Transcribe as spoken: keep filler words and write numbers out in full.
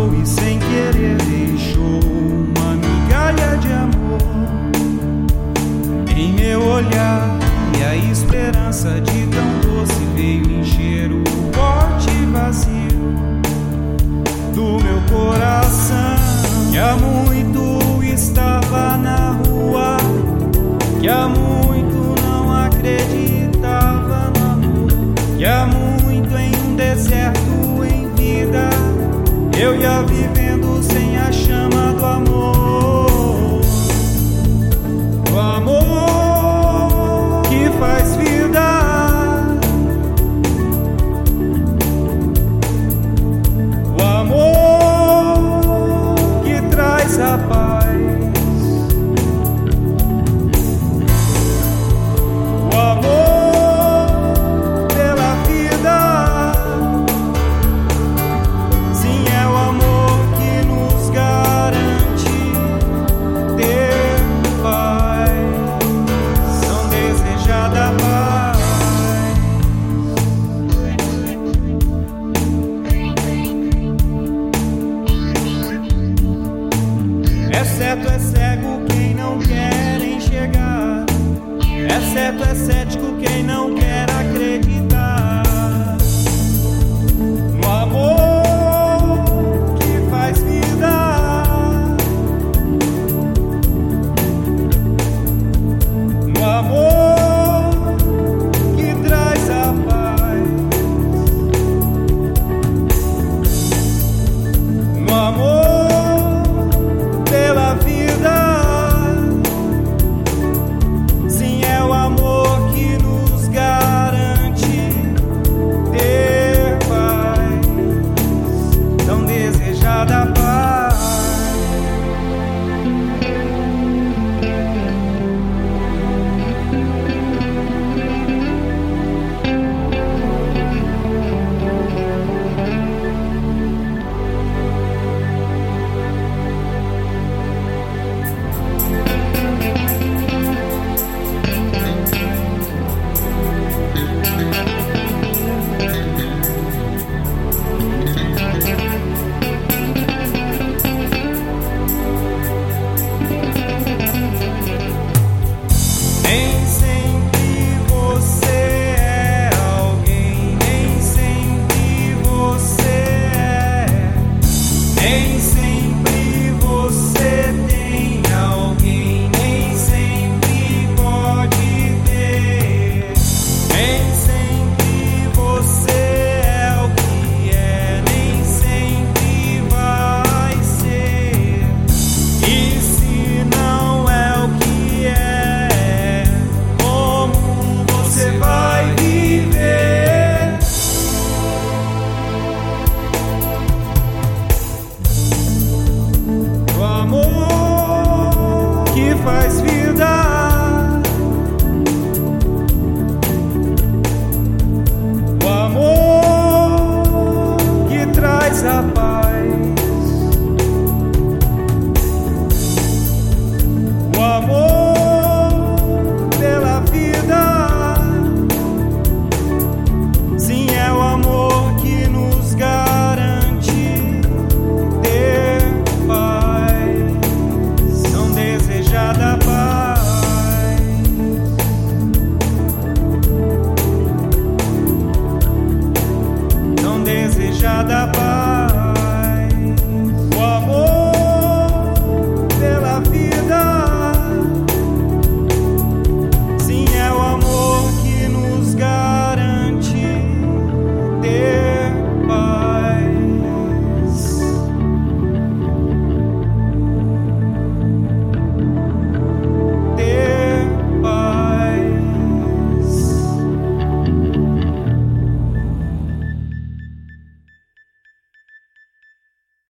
passou e sem querer deixou uma migalha de amor em meu olhar, e a esperança de tão doce veio encher o pote vazio do meu coração, que há muito estava na rua, que há muito não acreditava no amor, que há muito em um deserto em vida eu ia vivendo sem a chama do amor, o amor que faz vida, o amor que traz a paz, o amor pela vida. Sim, é o amor que nos garante ter paz, tão desejada paz. É certo, é cego quem não quer enxergar, é certo, é cético quem não quer